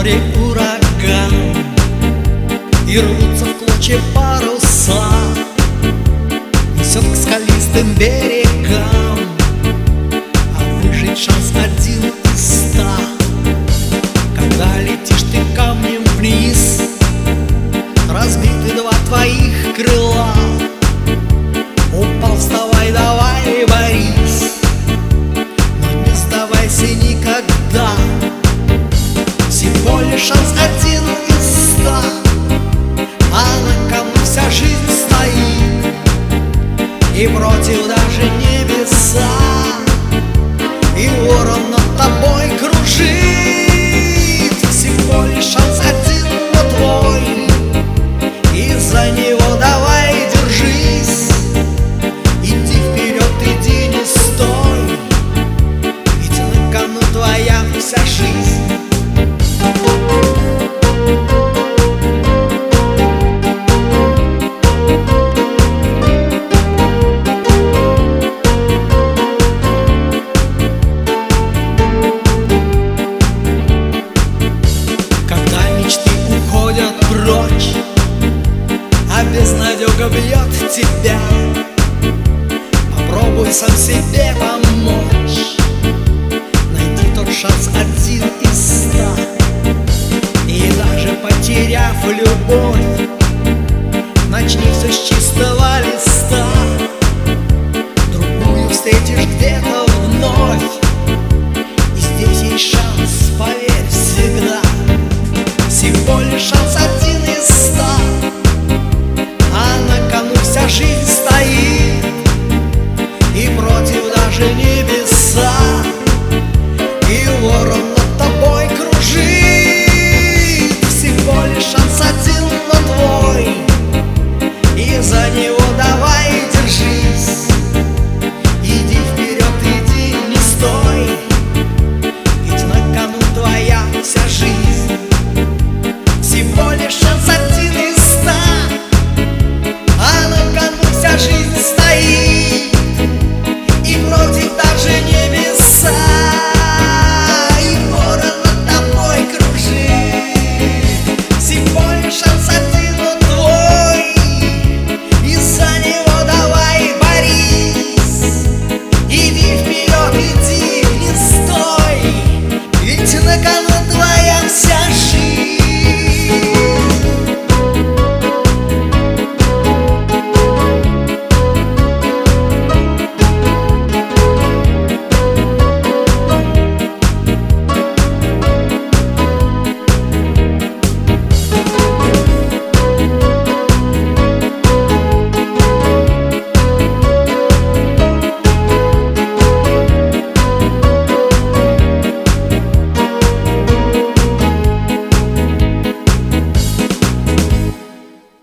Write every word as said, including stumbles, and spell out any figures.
море ураган, и рвутся в клочья паруса, несет к скалистым берегам. А выжить шанс один из ста, когда летишь ты камнем вниз. Разбиты два твоих крыла, упал, вставай, давай, борись, но не сдавайся никогда. Всего лишь шанс один из ста, а на кону вся жизнь стоит, и против даже небеса, и ворон над тобой кружит. Всего лишь шанс один, но твой, и за него давай держись. Иди вперед, иди, не стой, ведь на кону твоя вся жизнь. Прочь, а безнадега бьет тебя, попробуй сам себе помочь. Найди тот шанс один из ста, и даже потеряв любовь, начни все с чистого.